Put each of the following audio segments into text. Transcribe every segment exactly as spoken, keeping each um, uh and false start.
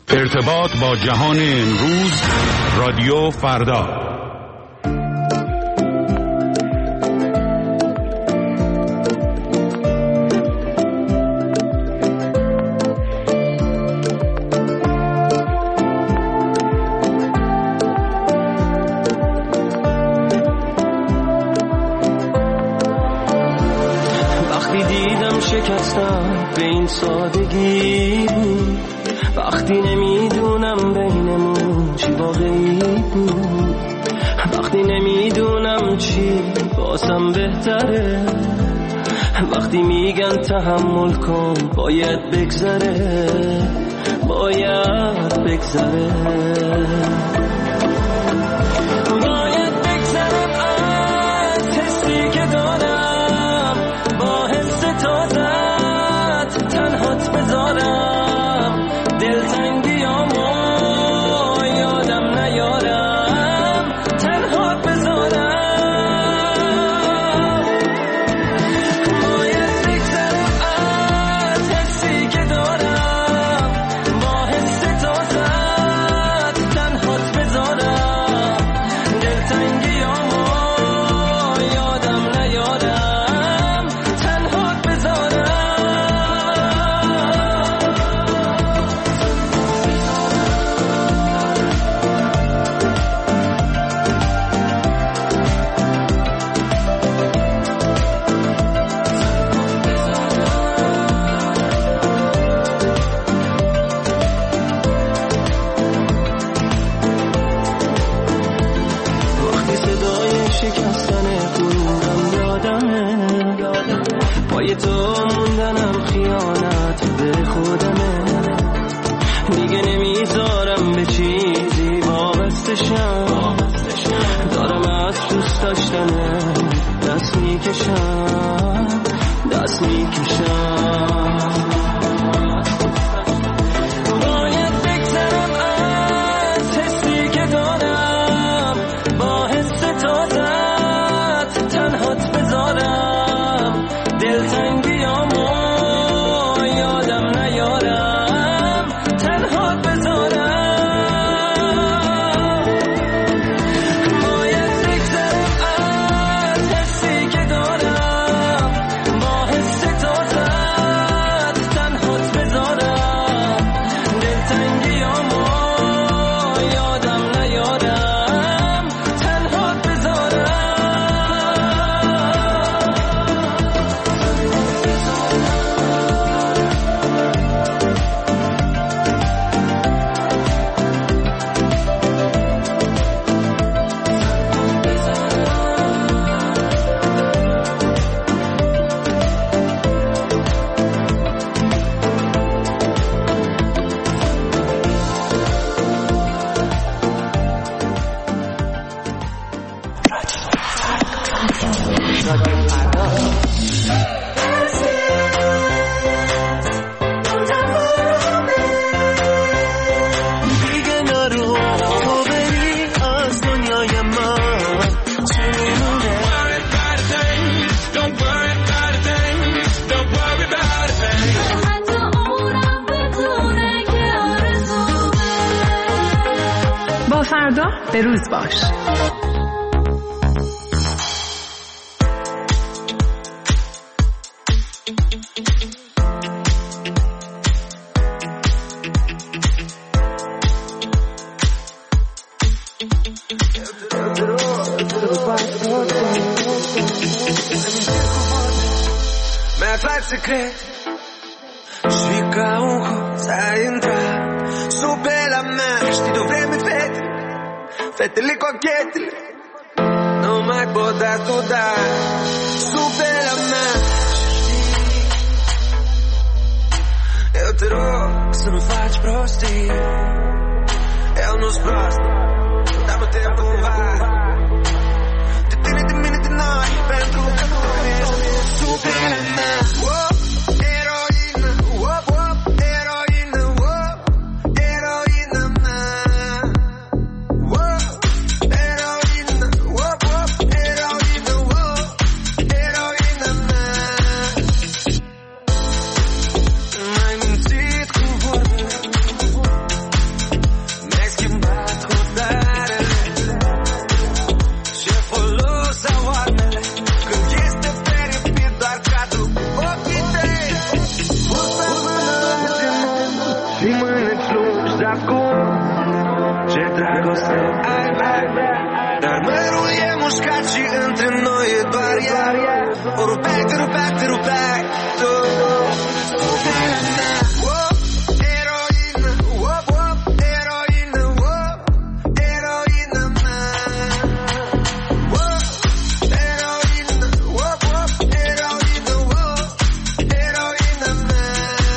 ارتباط با جهان امروز، رادیو فردا. وقتی دیدم شکستم به این سادگی بود، وقتی نمیدونم بینمون چی واقعی بود، وقتی نمیدونم چی بازم بهتره، وقتی میگن تحمل کن باید بگذره، باید بگذره، باید بگذرم از حسی که دارم، با حس تازت تنهات بذارم، دلتنگیامو یادم نیارم، تنها بذارم، باید بگذرم از حسی که دارم، با حس تازت تنهات بذارم، دلتنگیامو یادم نیارم، تنها بذارم. وقتی صدای شکستن قلبم یادمه، پای تو موندنم خیانت به خودمه، دیگه نمیذارم به چیزی وابستشم، دارم از دوست داشتنه دست میکشم، دست میکشم، باید بگذرم از حسی که دارم، با حس تازت تنهات بذارم، دلتنگیامو یادم نیارم، تنها بذارم، باید بگذرم از حسی که دارم، با حس تازت تنهات بذارم، دلتنگیامو یادم نیارم، تنها بذارم. دیگه نرو تو بری از دنیای من، چی میمونه؟ حتی اونم بدونه که آرزومه. با فردا به روز باش. Me fai il segreto, fica un cosa entrare, su bella me, ti dovremmo fette, fette le cocchiette, non mai potuto dare, su bella me, eu te rogo, se non faccio prosti, è uno sprosto, dammi tempo va, ti tieni di minuti noi, pentru că nu ești su bella me. dragoste. Dar mărul e mușcat și între noi e doar ea. O rupeai, te rupeai, te rupeai tu. Iubirea mea, oh, eroină, oh, oh, eroină, oh, eroină mea. Oh, eroină, oh, oh, eroină, oh, eroină mea.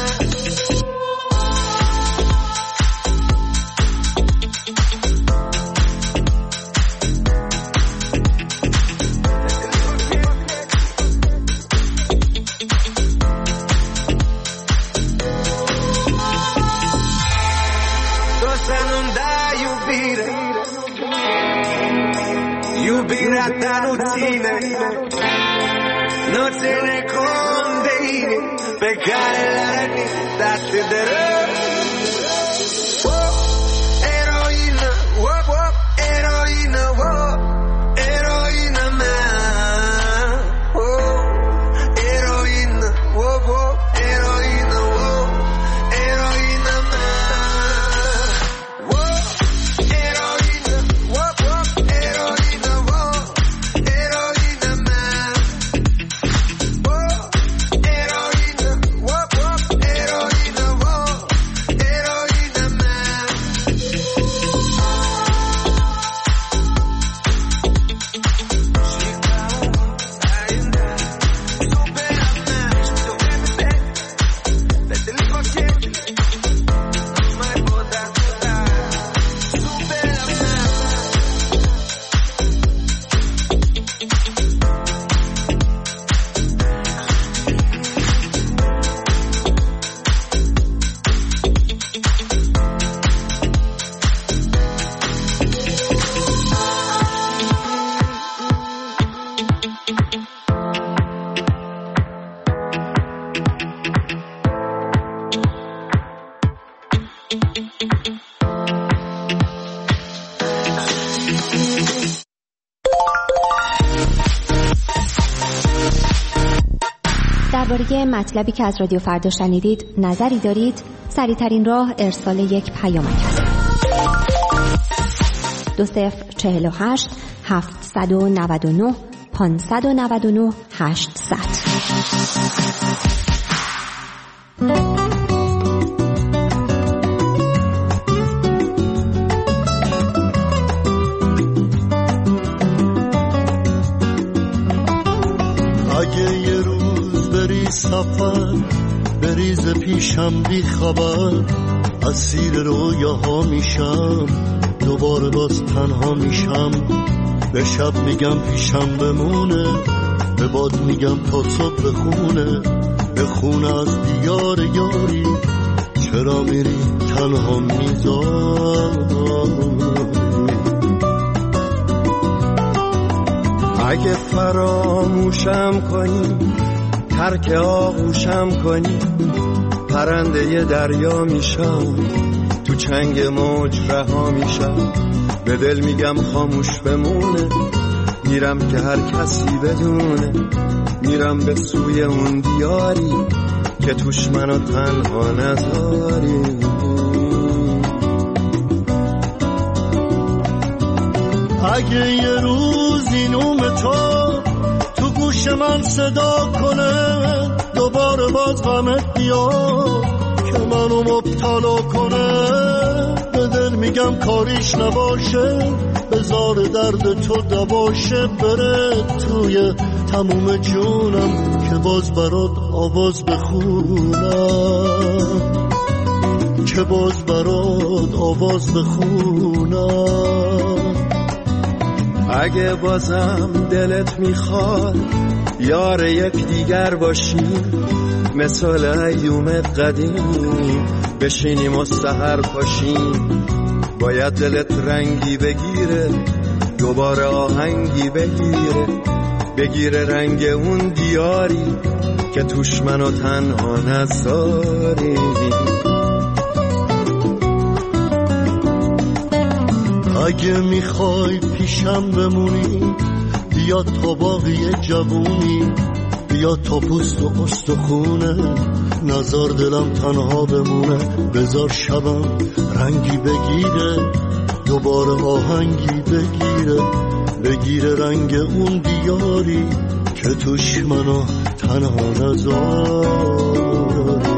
Iubirea ta nu ține, nu ține cont de inimi pe care le-a rănit atât de rău. Oh, eroină, oh, oh, eroină, oh, eroină mea. Oh, eroină, oh, oh, eroină, oh, eroină mea. Oh, eroină, oh, oh, eroină, oh, eroină mea. Oh, eroină, oh, oh, eroină, oh, eroină mea. Și ca un ai intrat sub pera mea și te-o repete, fetele cochete, nu mai pot asculta sub pera mea. درباره مطلبی که از رادیو فردا شنیدید نظری دارید؟ سریع‌ترین راه ارسال یک پیامک است. دو صفر چهل و هشت هفتصد و نود و نه پانصد و نود و نه هشتصد. اگه یه روز بری سفر بریز پیشم بی خبر، اسیر رویاها میشم دوباره باز تنها میشم. به شب میگم پیشم بمونه، به باد میگم تا صبح بخونه، به خونه از دیار یاری چرا میری تنها میذاری. اگه فراموشم کنی ترک آغوشم کنی، پرنده دریا میشم تو چنگ موج رها میشم. به دل میگم خاموش بمونه، میرم که هر کسی بدونه، میرم به سوی اون دیاری که توش منو تنها نذاری. اگه یه روز این اوم تو تو گوش من صدا کنه، دوباره باز غمت بیاد که منو مبتلا کنه، به دل میگم کاریش نباشه، بذار درد تو دباشه، بره توی تموم جونم که باز برات آواز بخونم، که باز برات آواز بخونم. اگه بازم دلت میخواد یار یک دیگر باشیم، مثال ایومت قدیم بشینیم و سحر پاشیم. باید دلت رنگی بگیره، دوباره آهنگی بگیره، بگیره رنگ اون دیاری که توش منو تنها نذاری. اگه میخوای پیشم بمونی بیا تا باقی جوونی، بیا تا پوست و استخونه، نزار دلم تنها بمونه، بذار شبم رنگی بگیره، دوباره آهنگی بگیره، بگیره رنگ اون دیاری که توش منو تنها نذاری.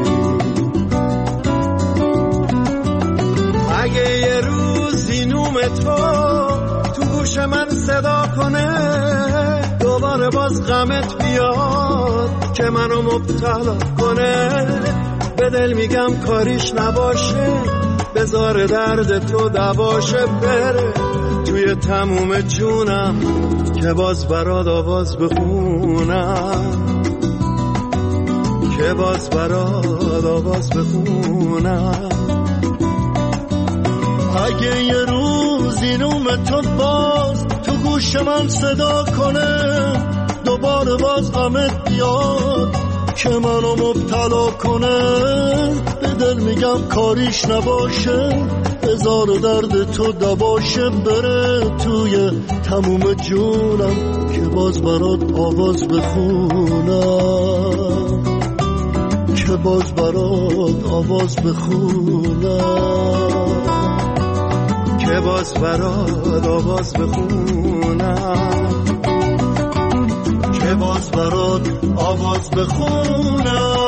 اگه یه روزی نوم تو تو گوش من صدا کنه، دوباره باز غمت بیاد که منو مبتلا کنه، به دل میگم کاریش نباشه، بذار درد تو دواشه، بره توی تموم جونم که باز برات آواز بخونم، که باز برات آواز بخونم. اگه یه روزی نوم تو باز تو گوش من صدا کنه، دوباره باز غمت بیاد که منو مبتلا کنه، به دل میگم کاریش نباشه، بذار درد تو دواشه، بره توی تموم جونم که باز برات آواز بخونم، که باز برات آواز بخونم، که باز برات آواز بخونم، که باز برات آواز بخونم.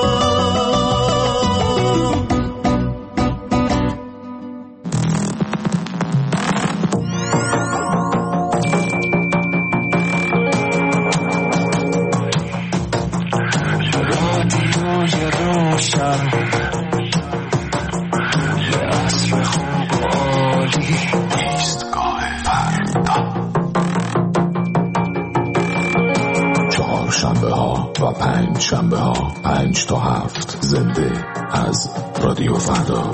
و پنج شنبه ها پنج تا هفت زنده از رادیو فردا.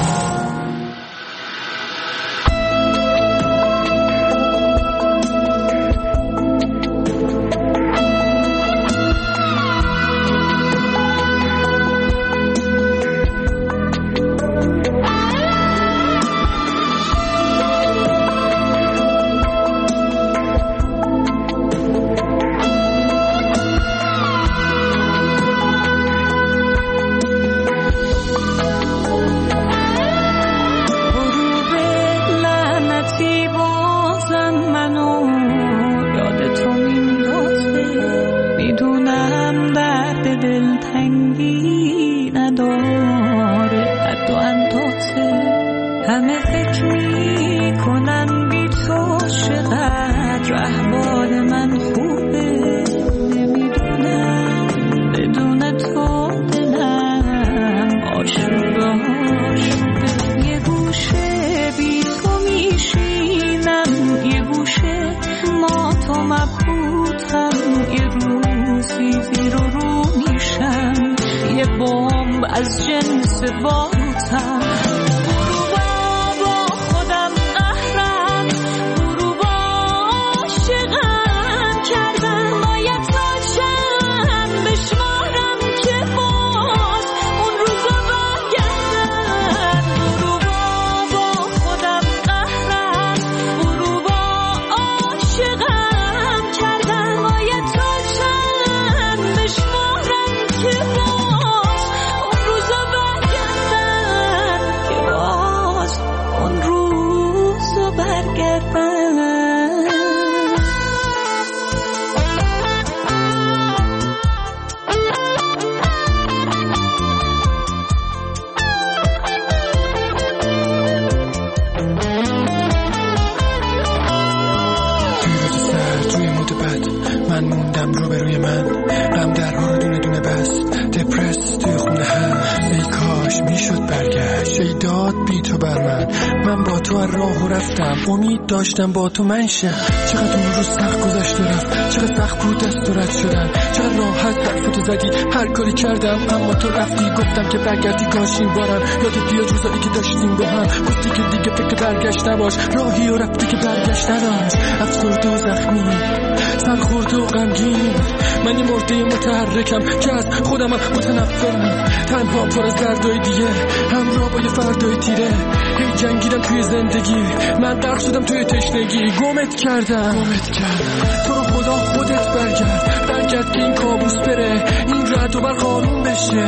داشتم با تو منشه، چقدر اون روز سخت گذشت و رفت، چقدر سخت بود دست و رد شدن، چقدر راحت حرفتو زدی، هر کاری کردم اما تو رفتی، گفتم که برگردی کاشین بارم، یادت بیاد روزایی که داشتیم با هم، گفتی که دیگه فکر برگشت نباش، راهی و رفتی که برگشت نداشت، افسرده و زخمی، سرخورده و غمگین، من یه مرده متحرکم که از خودمم متنفرم، تنها پر از دردای دیگه، همراه با یه فردای تیره، هی جنگیدم توی زندگی، من غرق شدم توی تشنگی، گمت کردم گمت کردم تو رو خدا خودت برگرد، برگرد که این کابوس بره، این رد و برق آروم بشه،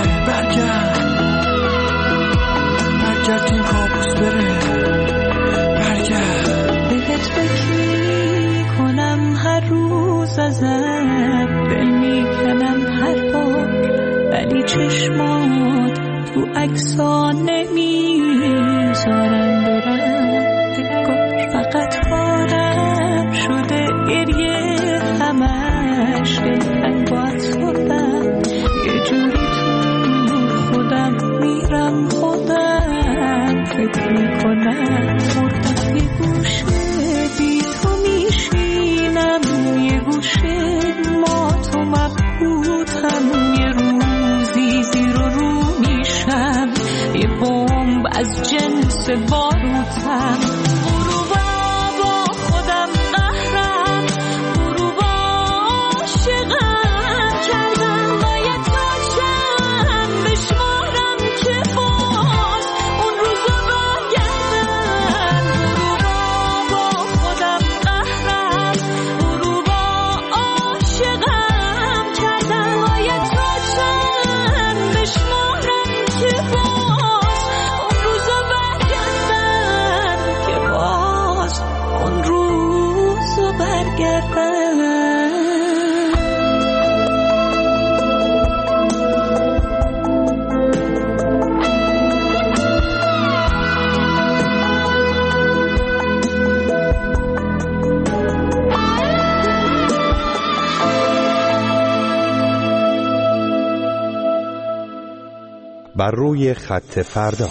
برگرد برگرد که این کابوس بره، برگرد فکر میکنم مردم یه گوشه بی تو میشینم یه گوشه ما تو مبهوتم یه روزی زیر و رو میشم یه بمب از جنس باروتم بر روی خط فردا.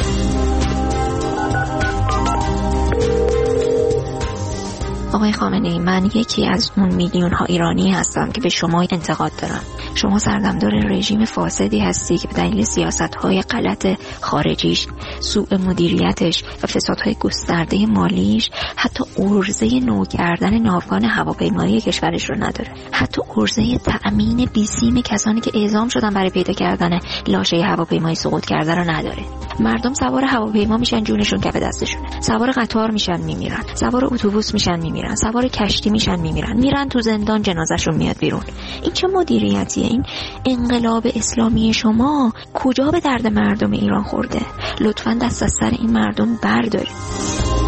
آقای خامنه‌ای، من یکی از اون میلیون ها ایرانی هستم که به شما انتقاد دارم. شما سردمدار رژیم فاسدی هستی که به دلیل سیاست‌های غلط خارجیش، سوء مدیریتش و فسادهای گسترده مالیش حتی عرضه نو کردن ناوگان هواپیمایی کشورش رو نداره. حتی عرضه تأمین بیسیم کسانی که اعزام شدن برای پیدا کردن لاشه هواپیمایی سقوط کرده رو نداره. مردم سوار هواپیما میشن جونشون کف دستشونه، سوار قطار میشن میمیرن، سوار اتوبوس میشن میمیرن، سوار کشتی میشن میمیرن، میرن تو زندان جنازه‌شون میاد بیرون. این چه مدیریتیه؟ این انقلاب اسلامی شما کجا به درد مردم ایران خورده؟ لطفاً دست از سر این مردم بردارید.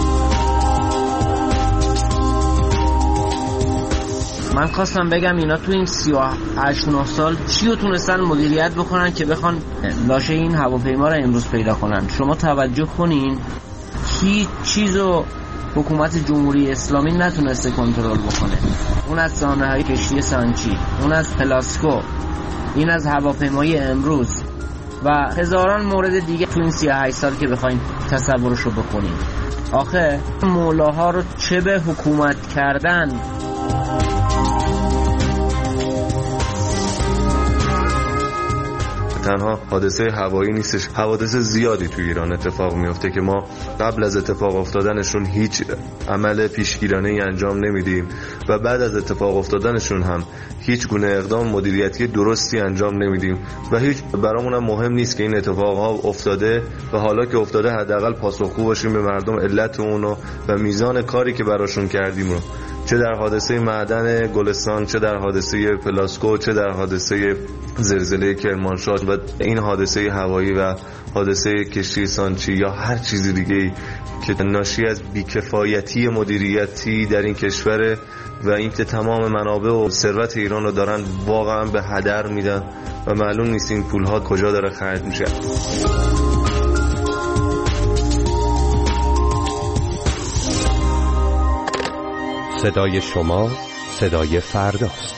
من خواستم بگم اینا تو این سی و هشت نه سال چی رو تونستن مدیریت بکنن که بخوان لاشه این هواپیما رو امروز پیدا کنن. شما توجه کنین هیچ چیزو حکومت جمهوری اسلامی نتونسته کنترل بکنه. اون از سانحه‌های کشتی سانچی، اون از پلاسکو، این از هواپیمای امروز و هزاران مورد دیگه تو این سی و هشت سال که بخواین تصورشو بکنین. آخه مولاها رو چه به حکومت کردن. تنها حادثه هوایی نیستش، حوادث زیادی تو ایران اتفاق میفته که ما قبل از اتفاق افتادنشون هیچ عمل پیشگیرانه‌ای انجام نمیدیم و بعد از اتفاق افتادنشون هم هیچ گونه اقدام مدیریتی درستی انجام نمیدیم و هیچ برامون هم مهم نیست که این اتفاقها افتاده و حالا که افتاده حداقل پاسخگو باشیم به مردم علت اونو و میزان کاری که براشون کردیم رو، چه در حادثه معدن گلستان، چه در حادثه پلاسکو، چه در حادثه زلزله کرمانشاه و این حادثه هوایی و حادثه کشتی سانچی یا هر چیز دیگه‌ای که ناشی از بیکفایتی مدیریتی در این کشور و اینکه تمام منابع و ثروت ایران رو دارن واقعا به هدر میدن و معلوم نیست این پولها کجا داره خرج میشه. صدای شما صدای فرداست.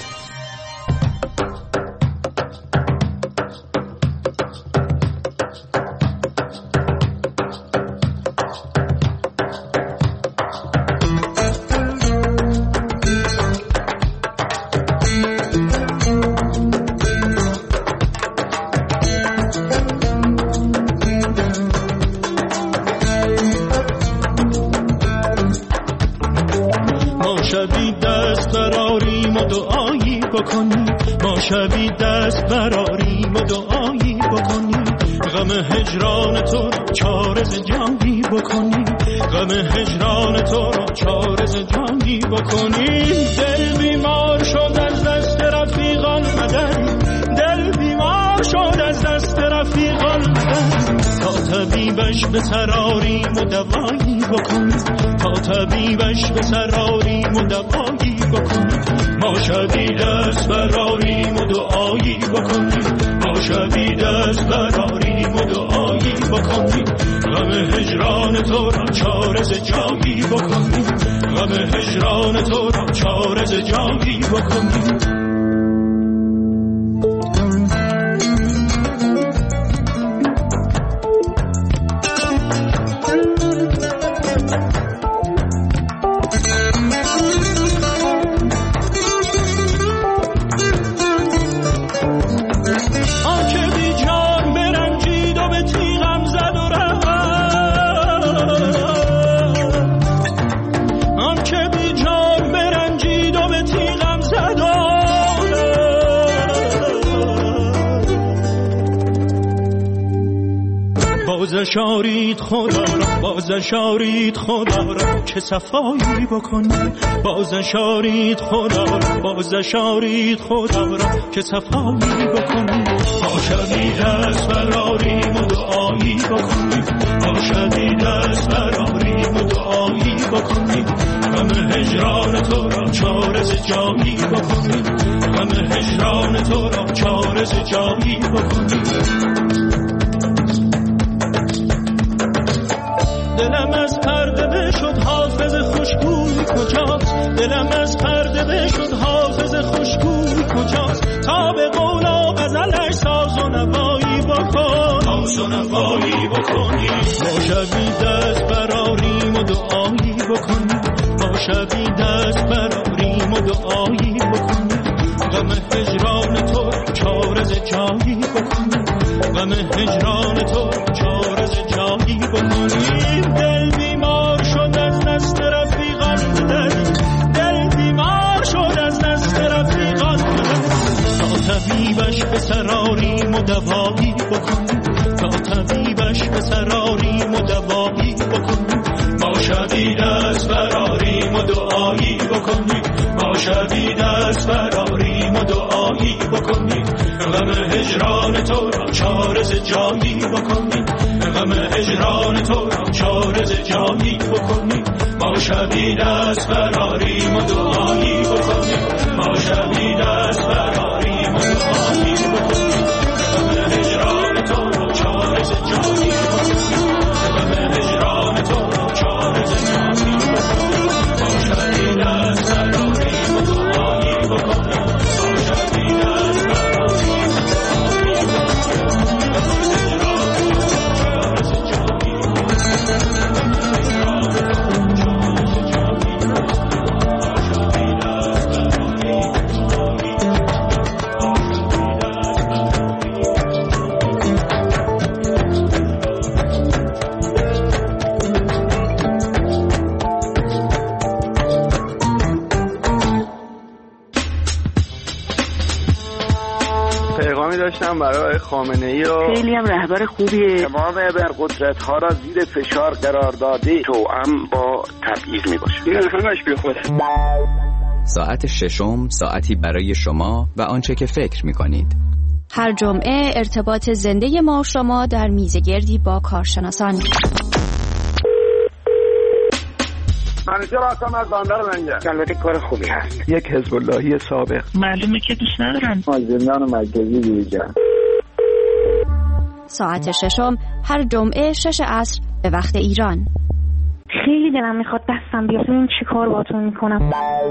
شبی دست براریم و دعایی بکنیم، غم هجران تو را چارز جانی بکنیم، غم هجران تو را چارز جانی بکنیم. دل بیمار شد از دست رفیقان مدد، دل بیمار شد از دست رفیقان مدد، تا طبیبش به سراریم و دوایی بکنیم، تا طبیبش به سراریم و دوایی بکنیم. ما شبی دست براریم و دعایی بکنیم، ما شبی دست براریم و دعایی بکنیم، غم هجران تو را چارز جایی بکنیم، غم هجران تو را چارز جایی بکنیم. اشارید خدا را، باز اشارید خدا را که صفایی بکنیم. باز اشارید خدا را، باز اشارید خدا را که صفایی بکنیم. ما شدید از فراریم و دعایی بکنیم. ما شدید از فراریم و دعایی بکنیم. غم هجران تو را چارز جایی بکنیم. غم هجران تو را چارز جایی بکنیم. دلم از پرده شد حافظ خوشگوی کجاست؟ دلم از پرده شد حافظ خوشگوی کجاست؟ تا به قول و غزلش ساز و نوایی بکن، ساز و نوایی بکنی. ما شبی دست براریم و دعایی بکنیم. ما شبی دست براریم و دعایی بکنیم. غم هجران تو چارز جایی بکنیم. غم هجران تو چارز جایی بکنیم. دل بیمار شد از دست رفیقان بدن، دل بیمار شد از دست رفیقان بدن. تا طبیبش به سراریم و دوایی بکنیم. تا طبیبش به سراریم و دوایی بکنیم. ما شدید از فراریم و دعایی بکنیم. ما شدید از فراریم و دعایی بکنیم. غم هجران تو را چارز جایی بکنیم. غم هجران تو را چارز جایی بکنیم. ما شدید از فراریم و دعایی بکنیم. ما شدید از فراریم و دعایی بکنیم. غم هجران تو را چارز جایی بکنیم. غم هجران تو را چارز جایی بکنیم. ما شدید از فراریم و دعایی بکنیم. ما شدید از فراریم و دعایی داشتم برای خامنه‌ای و خیلی هم رهبر خوبیه. تمام ابرقدرت ها را زیر فشار قرار داده، توأم با تبعیض میباشه. این همش بی خوده. ساعت ششم، ساعتی برای شما و آنچه که فکر میکنید. هر جمعه ارتباط زنده ما و شما در میزگردی با کارشناسان. منیجر هستم از بندر منجر. البته کار خوبی هست. یک حزب اللهی سابق. معلومه که دوست ندارن. ما زندان مرکزی دیگر. ساعت ششم هر جمعه شش عصر به وقت ایران. خیلی دلم میخواد دستم بیاد این چی کار باتون میکنم.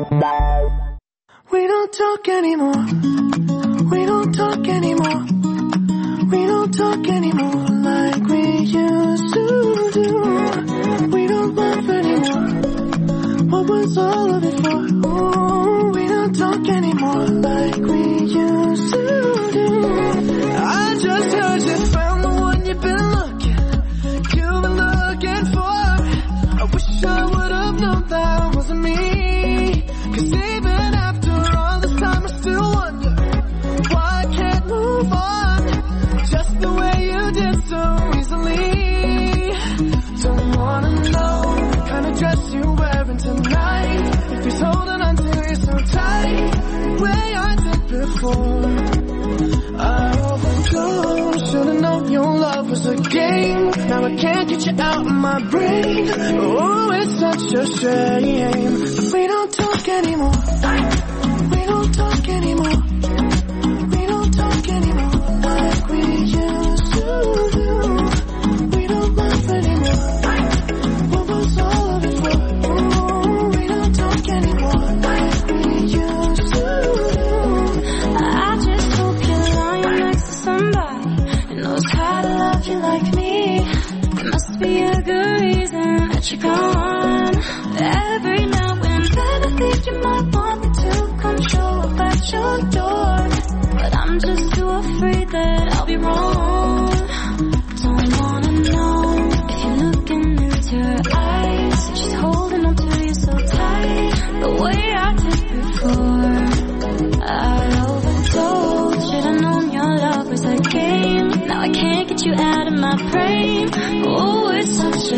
We don't talk anymore. We don't talk anymore. We don't talk anymore like we used to do. We don't laugh anymore. What was all of it for? Ooh, we don't talk anymore like we used to do. I just heard you found the one you've been looking, you've been looking for. I wish I would have known that wasn't me. 'Cause even after all this time I still wonder why I can't move on just the way you did so easily. Don't wanna know the kind of dress you're wearing tonight, if he's holding on to you so tight, the way I did before. I overdosed, should've known your love was a game. Now I can't get you out of my brain. Oh, it's such a shame. We don't talk anymore. We don't talk anymore. We don't talk anymore like we used to do. We don't laugh anymore. What was all of it for? Ooh, we don't talk anymore like we used to do. I just hope you're lying next to somebody who knows how to love you like me. There must be a good reason that you're gone. Every now and then I think you might want me to come show up at your door, but I'm just too afraid that I'll be wrong. Don't wanna know if you're looking into her eyes, she's holding on to you so tight, the way I did before. I overdosed, should've known your love was a game. Now I can't get you out of my brain. Oh,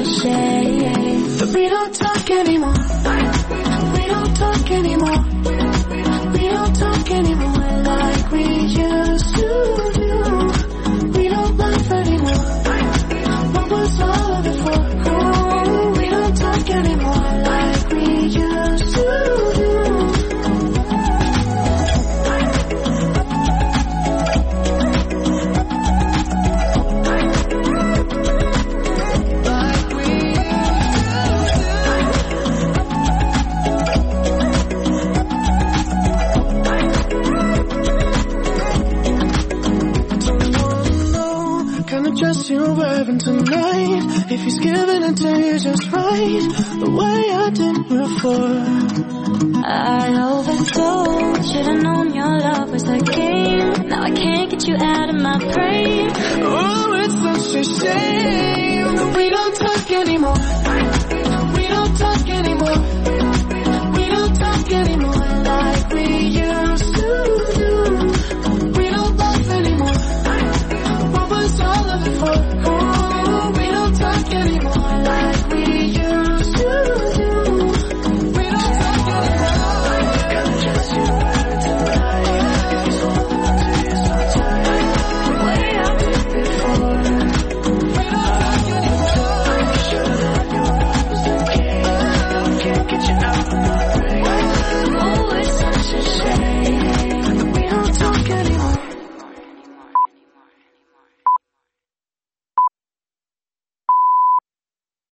cliche. But we don't talk anymore. We don't talk anymore. We don't talk anymore like we used to do. We don't laugh anymore. What was all before? Oh, we don't talk anymore like we used to do. Dress you're wearing tonight, if he's giving it to you just right, the way I did before. I overthought, should've known your love was a game. Now I can't get you out of my brain. Oh, it's such a shame that we don't talk anymore.